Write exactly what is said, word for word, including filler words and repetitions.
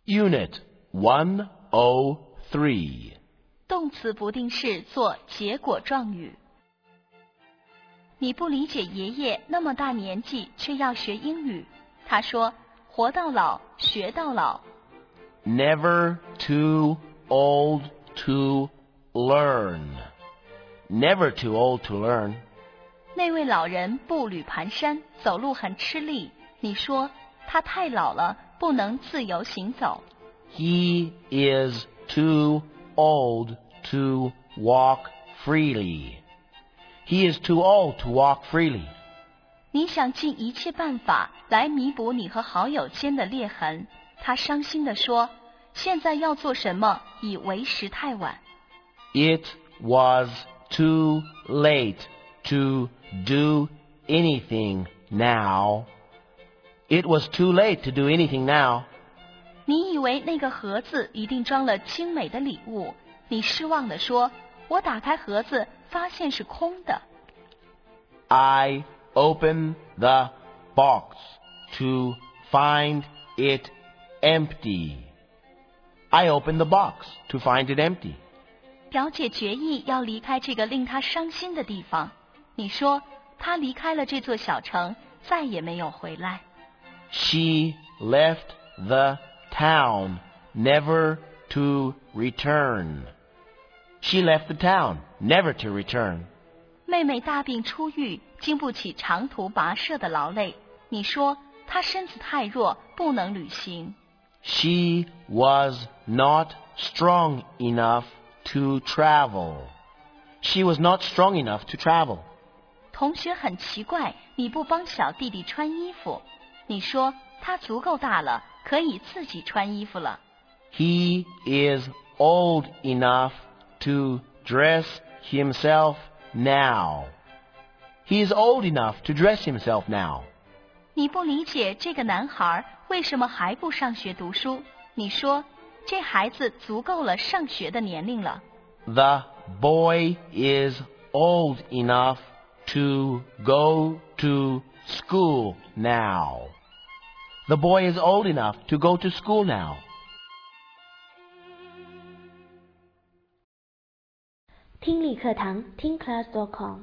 Unit one oh three. 动词不定式做结果状语。你不理解爷爷那么大年纪却要学英语。他说，活到老，学到老。 Never too old to learn. Never too old to learn. 那位老人步履蹒跚，走路很吃力。你说，他太老了，不能自由行走。 He is too old to walk freely. He is too old to walk freely. 你想尽一切办法来弥补你和好友间的裂痕。他伤心地说，现在要做什么已为时太晚。 It was too late to do anything now. It was too late to do anything now. 你以为那个盒子一定装了精美的礼物，你失望地说，我打开盒子发现是空的。 I opened the box to find it empty. I opened the box to find it empty. 表姐决意要离开这个令她伤心的地方。你说，她离开了这座小城，再也没有回来。 She left the town, never to return. She left the town, never to return. 妹妹大病初愈，经不起长途跋涉的劳累。你说，她身子太弱，不能旅行。 She was not strong enough to travel. She was not strong enough to travel. 同学很奇怪，你不帮小弟弟穿衣服。你说，他足够大了，可以自己穿衣服了。 He is old enough to dress himself now. He is old enough to dress himself now. 你不理解这个男孩为什么还不上学读书。你说，这孩子足够了上学的年龄了。 The boy is old enough to go to school now. The boy is old enough to go to school now. 听力课堂听 class 点 com